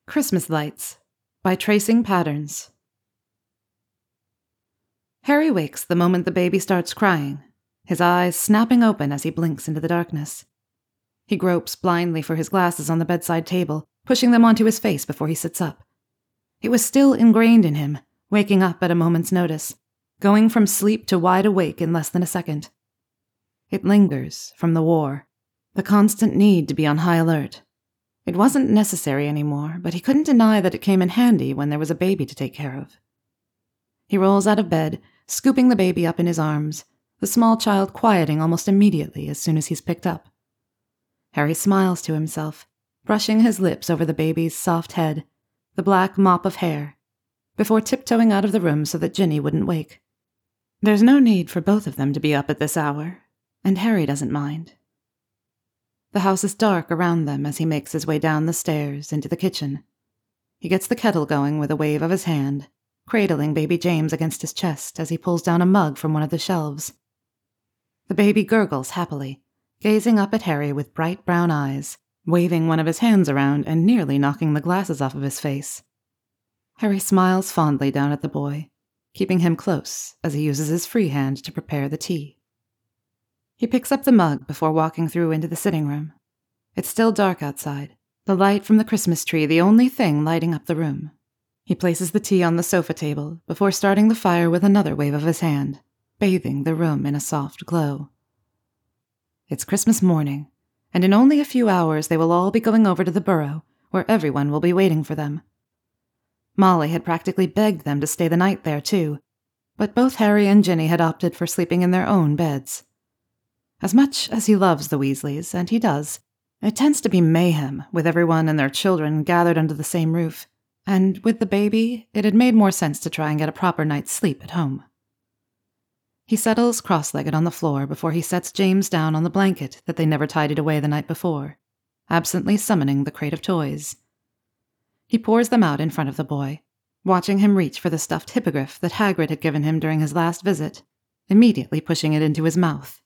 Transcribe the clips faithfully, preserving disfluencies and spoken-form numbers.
Christmas Lights by Tracing Patterns. Harry wakes the moment the baby starts crying, his eyes snapping open as he blinks into the darkness. He gropes blindly for his glasses on the bedside table, pushing them onto his face before he sits up. It was still ingrained in him, waking up at a moment's notice, going from sleep to wide awake in less than a second. It lingers from the war, the constant need to be on high alert. It wasn't necessary anymore, but he couldn't deny that it came in handy when there was a baby to take care of. He rolls out of bed, scooping the baby up in his arms, the small child quieting almost immediately as soon as he's picked up. Harry smiles to himself, brushing his lips over the baby's soft head, the black mop of hair, before tiptoeing out of the room so that Ginny wouldn't wake. There's no need for both of them to be up at this hour, and Harry doesn't mind. The house is dark around them as he makes his way down the stairs into the kitchen. He gets the kettle going with a wave of his hand, cradling baby James against his chest as he pulls down a mug from one of the shelves. The baby gurgles happily, gazing up at Harry with bright brown eyes, waving one of his hands around and nearly knocking the glasses off of his face. Harry smiles fondly down at the boy, keeping him close as he uses his free hand to prepare the tea. He picks up the mug before walking through into the sitting room. It's still dark outside, the light from the Christmas tree the only thing lighting up the room. He places the tea on the sofa table before starting the fire with another wave of his hand, bathing the room in a soft glow. It's Christmas morning, and in only a few hours they will all be going over to the Burrow, where everyone will be waiting for them. Molly had practically begged them to stay the night there, too, but both Harry and Ginny had opted for sleeping in their own beds. As much as he loves the Weasleys, and he does, it tends to be mayhem with everyone and their children gathered under the same roof, and with the baby, it had made more sense to try and get a proper night's sleep at home. He settles cross-legged on the floor before he sets James down on the blanket that they never tidied away the night before, absently summoning the crate of toys. He pours them out in front of the boy, watching him reach for the stuffed hippogriff that Hagrid had given him during his last visit, immediately pushing it into his mouth.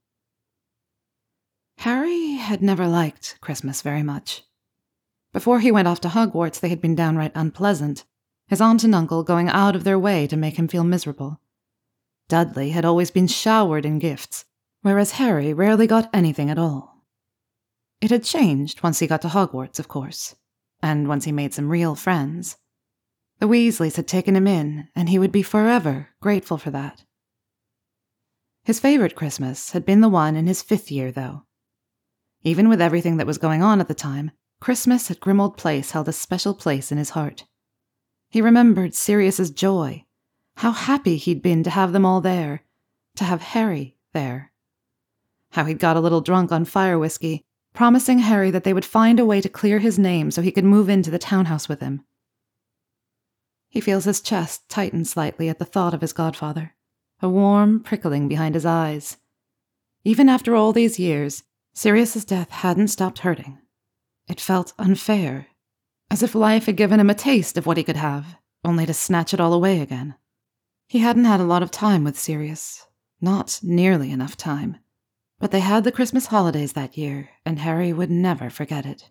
Harry had never liked Christmas very much. Before he went off to Hogwarts, they had been downright unpleasant, his aunt and uncle going out of their way to make him feel miserable. Dudley had always been showered in gifts, whereas Harry rarely got anything at all. It had changed once he got to Hogwarts, of course, and once he made some real friends. The Weasleys had taken him in, and he would be forever grateful for that. His favorite Christmas had been the one in his fifth year, though. Even with everything that was going on at the time, Christmas at Grimmauld Place held a special place in his heart. He remembered Sirius's joy, how happy he'd been to have them all there, to have Harry there. How he'd got a little drunk on fire whiskey, promising Harry that they would find a way to clear his name so he could move into the townhouse with him. He feels his chest tighten slightly at the thought of his godfather, a warm prickling behind his eyes. Even after all these years, Sirius's death hadn't stopped hurting. It felt unfair, as if life had given him a taste of what he could have, only to snatch it all away again. He hadn't had a lot of time with Sirius, not nearly enough time, but they had the Christmas holidays that year, and Harry would never forget it.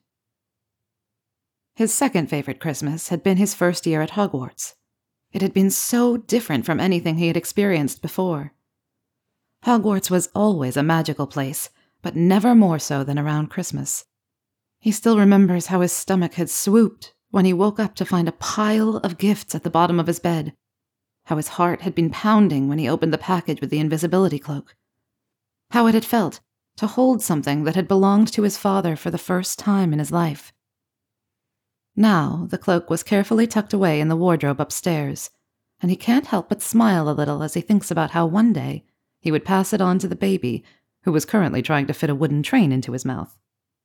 His second favorite Christmas had been his first year at Hogwarts. It had been so different from anything he had experienced before. Hogwarts was always a magical place, but never more so than around Christmas. He still remembers how his stomach had swooped when he woke up to find a pile of gifts at the bottom of his bed, how his heart had been pounding when he opened the package with the invisibility cloak, how it had felt to hold something that had belonged to his father for the first time in his life. Now the cloak was carefully tucked away in the wardrobe upstairs, and he can't help but smile a little as he thinks about how one day he would pass it on to the baby who was currently trying to fit a wooden train into his mouth.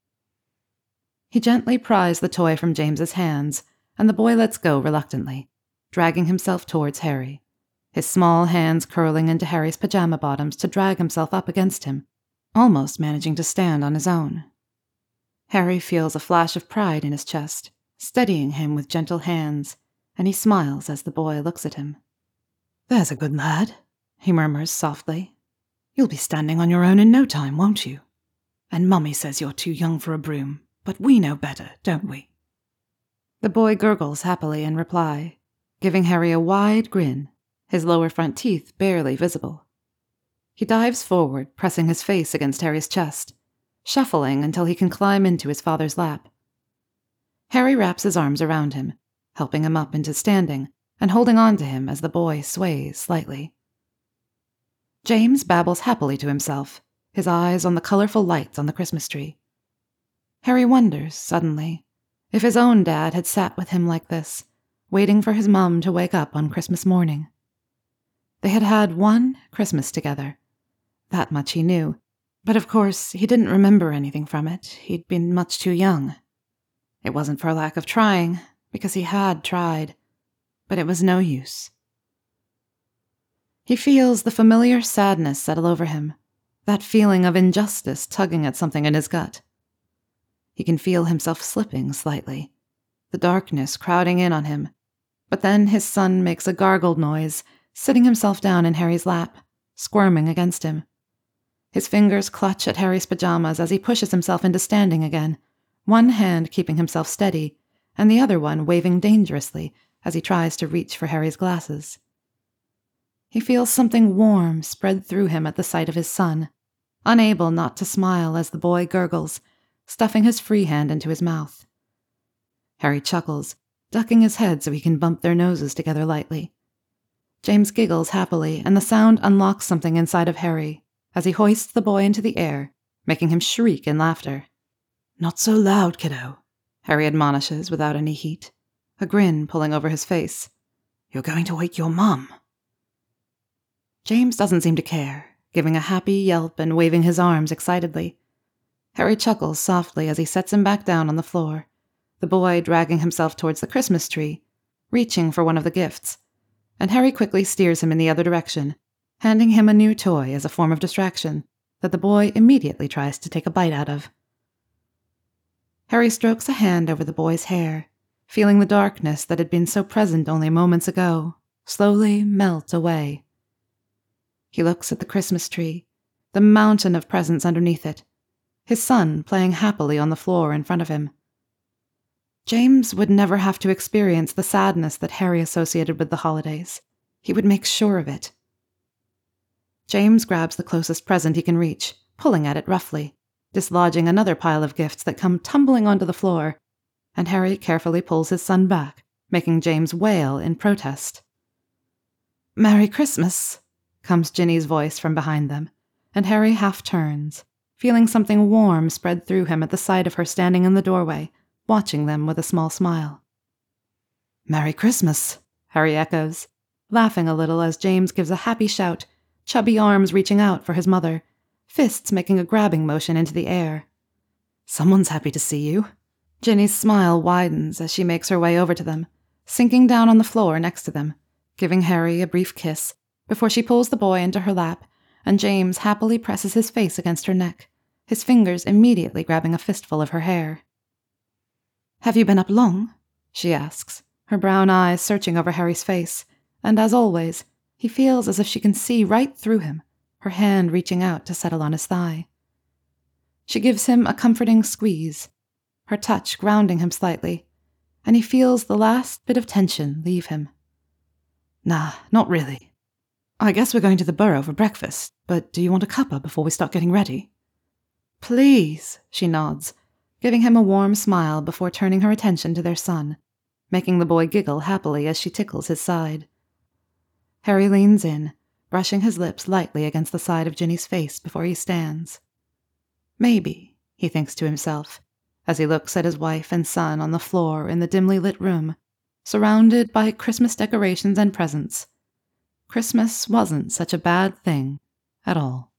He gently pries the toy from James's hands, and the boy lets go reluctantly, dragging himself towards Harry, his small hands curling into Harry's pajama bottoms to drag himself up against him, almost managing to stand on his own. Harry feels a flash of pride in his chest, steadying him with gentle hands, and he smiles as the boy looks at him. "There's a good lad," he murmurs softly. "You'll be standing on your own in no time, won't you? And Mummy says you're too young for a broom, but we know better, don't we?" The boy gurgles happily in reply, giving Harry a wide grin, his lower front teeth barely visible. He dives forward, pressing his face against Harry's chest, shuffling until he can climb into his father's lap. Harry wraps his arms around him, helping him up into standing and holding on to him as the boy sways slightly. James babbles happily to himself, his eyes on the colorful lights on the Christmas tree. Harry wonders, suddenly, if his own dad had sat with him like this, waiting for his mum to wake up on Christmas morning. They had had one Christmas together. That much he knew, but of course he didn't remember anything from it. He'd been much too young. It wasn't for lack of trying, because he had tried, but it was no use. He feels the familiar sadness settle over him, that feeling of injustice tugging at something in his gut. He can feel himself slipping slightly, the darkness crowding in on him, but then his son makes a gargled noise, sitting himself down in Harry's lap, squirming against him. His fingers clutch at Harry's pajamas as he pushes himself into standing again, one hand keeping himself steady, and the other one waving dangerously as he tries to reach for Harry's glasses. He feels something warm spread through him at the sight of his son, unable not to smile as the boy gurgles, stuffing his free hand into his mouth. Harry chuckles, ducking his head so he can bump their noses together lightly. James giggles happily, and the sound unlocks something inside of Harry as he hoists the boy into the air, making him shriek in laughter. "Not so loud, kiddo," Harry admonishes without any heat, a grin pulling over his face. "You're going to wake your mum." James doesn't seem to care, giving a happy yelp and waving his arms excitedly. Harry chuckles softly as he sets him back down on the floor, the boy dragging himself towards the Christmas tree, reaching for one of the gifts, and Harry quickly steers him in the other direction, handing him a new toy as a form of distraction that the boy immediately tries to take a bite out of. Harry strokes a hand over the boy's hair, feeling the darkness that had been so present only moments ago slowly melt away. He looks at the Christmas tree, the mountain of presents underneath it, his son playing happily on the floor in front of him. James would never have to experience the sadness that Harry associated with the holidays. He would make sure of it. James grabs the closest present he can reach, pulling at it roughly, dislodging another pile of gifts that come tumbling onto the floor, and Harry carefully pulls his son back, making James wail in protest. "Merry Christmas," comes Ginny's voice from behind them, and Harry half turns, feeling something warm spread through him at the sight of her standing in the doorway, watching them with a small smile. "Merry Christmas," Harry echoes, laughing a little as James gives a happy shout, chubby arms reaching out for his mother, fists making a grabbing motion into the air. "Someone's happy to see you." Ginny's smile widens as she makes her way over to them, sinking down on the floor next to them, giving Harry a brief kiss before she pulls the boy into her lap, and James happily presses his face against her neck, his fingers immediately grabbing a fistful of her hair. "Have you been up long?" she asks, her brown eyes searching over Harry's face, and as always, he feels as if she can see right through him, her hand reaching out to settle on his thigh. She gives him a comforting squeeze, her touch grounding him slightly, and he feels the last bit of tension leave him. "Nah, not really. I guess we're going to the Burrow for breakfast, but do you want a cuppa before we start getting ready?" "Please," she nods, giving him a warm smile before turning her attention to their son, making the boy giggle happily as she tickles his side. Harry leans in, brushing his lips lightly against the side of Ginny's face before he stands. Maybe, he thinks to himself, as he looks at his wife and son on the floor in the dimly lit room, surrounded by Christmas decorations and presents. Christmas wasn't such a bad thing at all.